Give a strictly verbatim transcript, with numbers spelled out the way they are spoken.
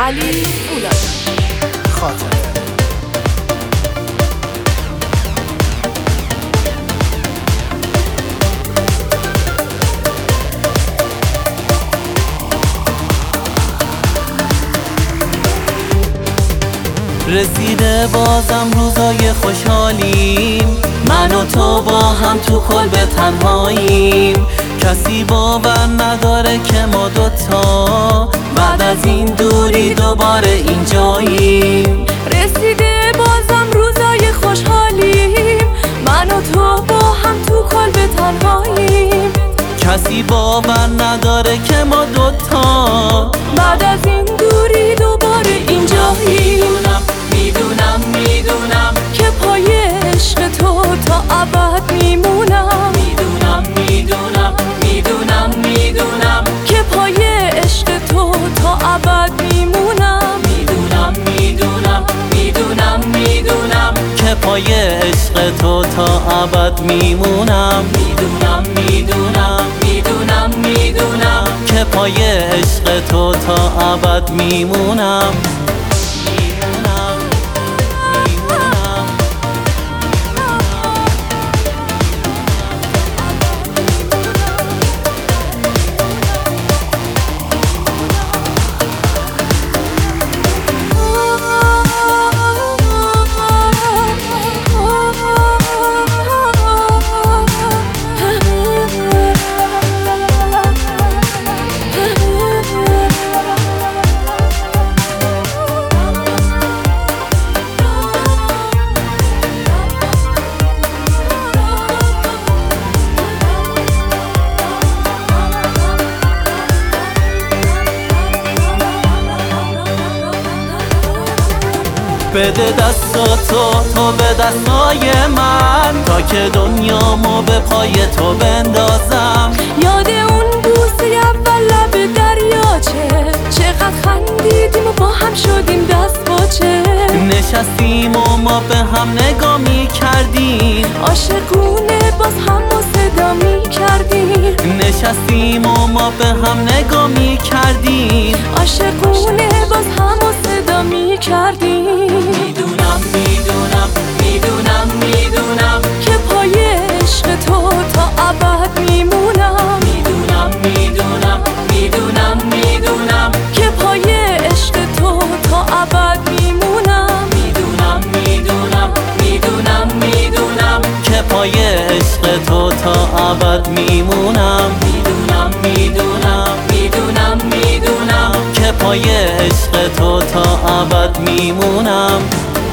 علی فولادی خاطره. رسیده بازم روزای خوشحالیم، من و تو با هم تو کلبه تنهاییم. کسی باور نداره که ما دوتا بعد از این دوری دوباره اینجاییم. رسیده بازم روزای خوشحالیم، من و تو با هم تو کلبه تنهاییم. کسی باور نداره که ما دوتا بعد از این دوری دوباره اینجاییم. میدونم میدونم که پای عشق تو تا ابد میمونم. میدونم میدونم میدونم میدونم که پای عشق تو تا ابد میمونم. میدونم میدونم میدونم میدونم که پای عشق تو تا ابد میمونم. میدونم میدونم میدونم میدونم که پای عشق تو تا ابد میمونم. بده دستاتو تو به دستای من، تا که دنیامو به پای تو بندازم. یاد اون بوسه اول لب دریاچه، چقدر خندیدیم و با هم شدیم دست باچه. نشستیم و ما به هم نگاه می کردیم، عاشقونه باز هم و صدا می کردیم. نشستیم و ما به هم نگاه می کردیم، عاشقونه باز هم و صدا می کردیم. میدونم میدونم میدونم میدونم که پای عشق تو تا ابد میمونم. میدونم میدونم میدونم میدونم که پای عشق تو تا ابد میمونم. میدونم میدونم میدونم میدونم که پای عشق تو تا ابد میمونم. میدونم میدونم میدونم میدونم که پای عشق تو تا ابد میمونم.